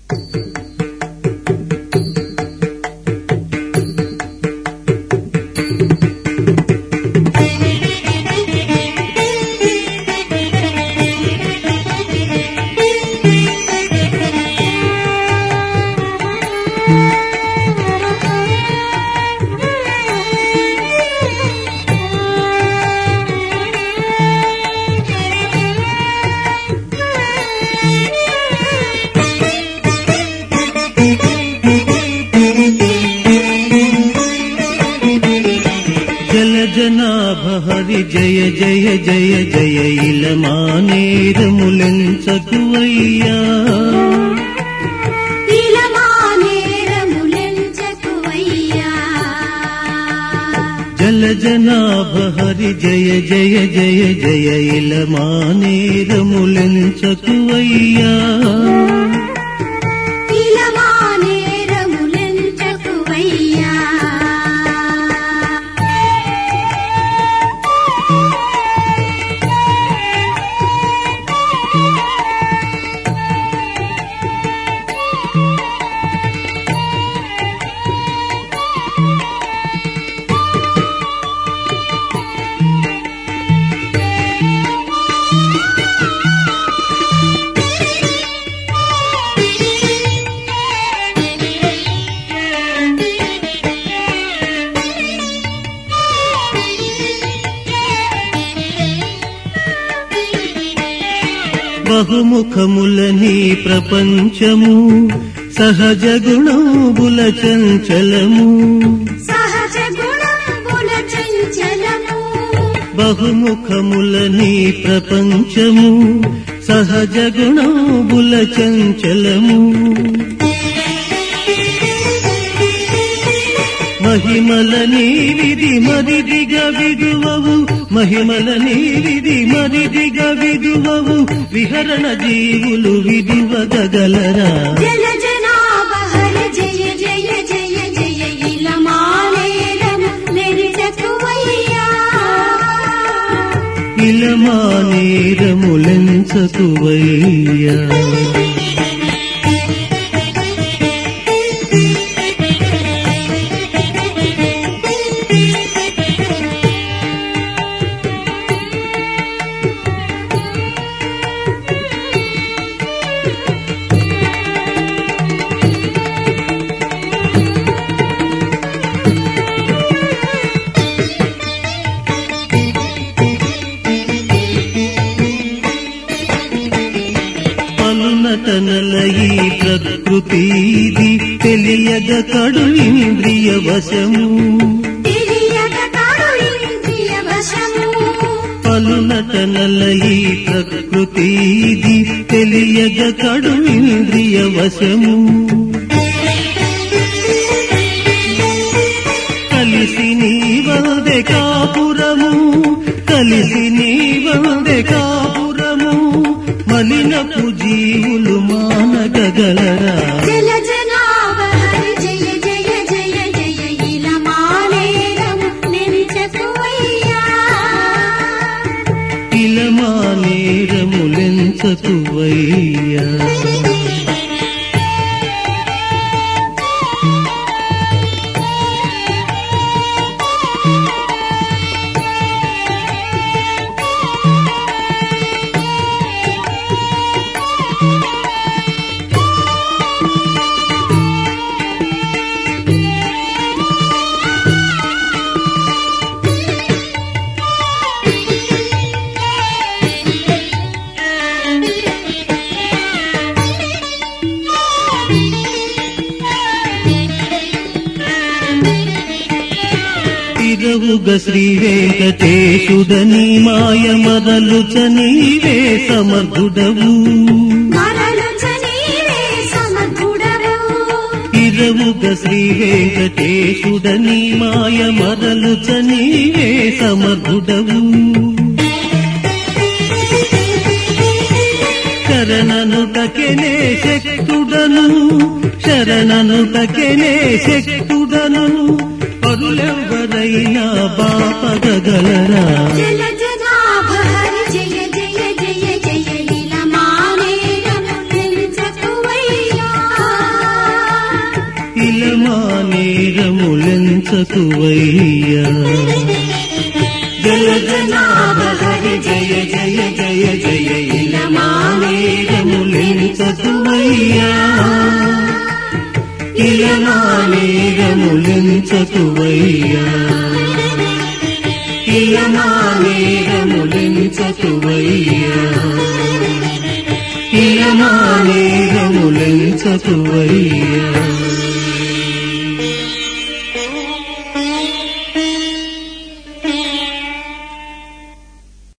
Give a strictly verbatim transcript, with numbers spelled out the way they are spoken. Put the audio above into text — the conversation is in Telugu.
జలజనాభ హరి జయ జయ జయ జయ ఇలమానేరములెంచకువయ్యా జలజనాభ హరి జయ జయ జయ జయ ఇలమానేరములెంచకువయ్యా బహుముఖములని ప్రపంచము సహజ గుణంబుల చంచలము సహజ గుణంబుల చంచలము బహుముఖములని ప్రపంచము సహజ గుణంబుల చంచలము మహిమల నీవిది మరిదిగ విదువవు మహిమల నీవిది మరిదిగ విదువవు విహరణ జీవులు విదువగలరా జలజనాభ హరి జయ జయ జయ జయ ఇలమానేరములెంచకువయ్యా ఇలమానేరములెంచకువయ్యా పలునటనల ఈ ప్రకృతిది తెలియగ కడు ఇంద్రియ వశము తెలియగ కడు ఇంద్రియ వశము పలునటనల ఈ ప్రకృతిది తెలియగ కడు ఇంద్రియ వశము కలిసి నీ వల్దె కాపురము కలిసి నీ వల్దె కాపురము మలినపు జీవులు మానగలరా జలజనాభ హరి జయ జయ జయ జయ ఇలమానేరములెంచకువయ్యా ఇలమానేరములెంచకువయ్యా తిరవుగ శ్రీ వెంకటేశుడని మాయ మరలుచ నీవే సమర్థుడవు మరలుచ నీవే సమర్థుడవు తిరవుగ శ్రీ వెంకటేశుడని మాయ మరలుచ నీవే సమర్థుడవు శరణనుటకెనే శక్తుడను శరణనుటకెనే శక్తుడను పరులెవ్వరైనా బాపగలరా జలజనాభ హరి జయ జయ జయ జయ ఇలమానేరములెంచకువయ్యా జలగనాభ హరి జయ జయ జయ జయ ఇలమానేరములించతువయ్యా ఇలమానేరములించతువయ్యా ఇలమానేరములించతువయ్యా ఇలమానేరములించతువయ్యా